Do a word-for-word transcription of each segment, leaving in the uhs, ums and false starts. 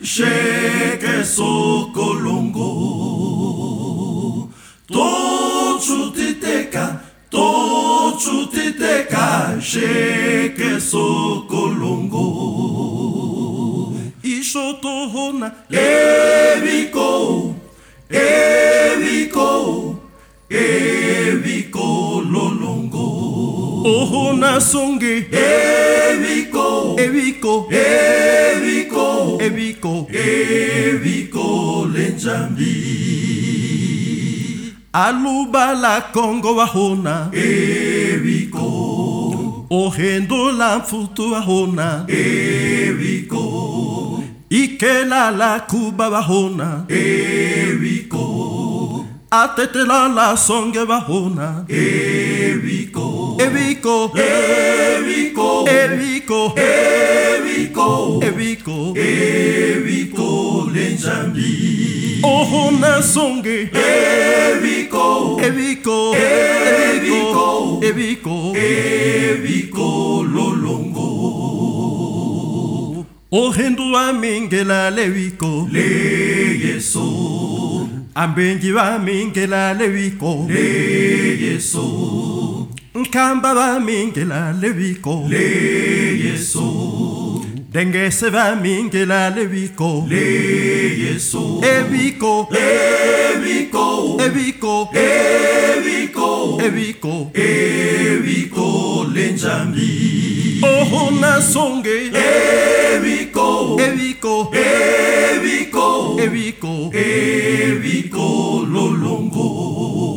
sheke sokolongo. Tochu titeka, tochu titeka, sheke sokolongo. Ishoto hona, eviko, eviko, eviko lolongo. Ohona songe, eviko, eviko, eviko, eviko, eviko lenjambi. Aluba la Congo wahona, eviko. Ohendo la futu wahona, eviko. Ikela la Cuba wahona, eviko. Atetela la songe wahona, eviko. Eviko, eviko, eviko, eviko, eviko, eviko lenjambi. Ohona songe, eviko, eviko, eviko, eviko, eviko lolongo. Ohendo amingela lewiko, le yeso. Ambenji amingela lewiko, le yeso. Nkamba amingela lewiko, le yeso. Dengese amingela lewiko, le yeso. Eviko, eviko, eviko, eviko, eviko, eviko lenjambi. Ohona songe, eviko, eviko, eviko, eviko, eviko lolongo.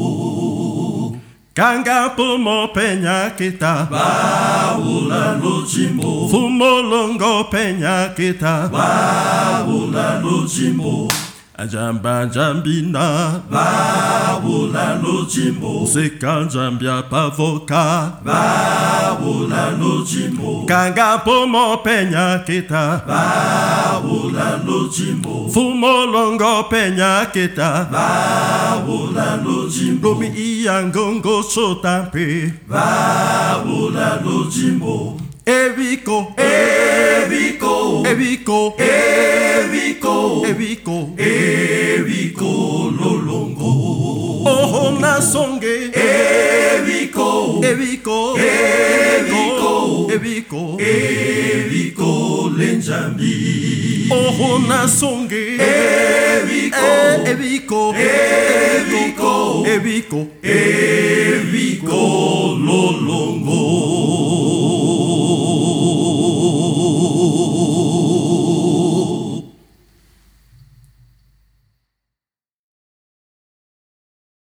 Kanga pomo penya kita, baula lojimbo. Fumo longo penya kita, baula lojimbo. Ajamba jambina, baula lojimbo. Seka jambia pavoka, baula lojimbo. Kanga pomo penya kita, baula lojimbo. Fumo longo penya kita, baula lojimbo. Lomi iyangongo sotampe, baula lojimbo. Eviko, eviko, eviko, eviko, eviko, eviko lolongo. Ohona songe, eviko, eviko, eviko, eviko, eviko lenjambi. Ohona songe, eviko, eviko, eviko, eviko, eviko.